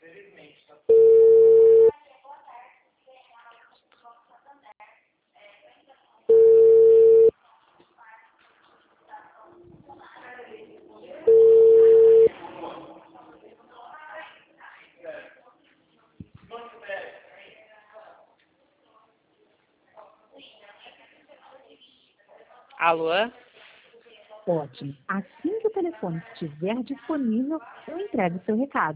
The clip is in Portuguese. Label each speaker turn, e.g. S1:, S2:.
S1: Alô?
S2: Ótimo. Assim que o telefone estiver disponível, eu entrego o seu recado.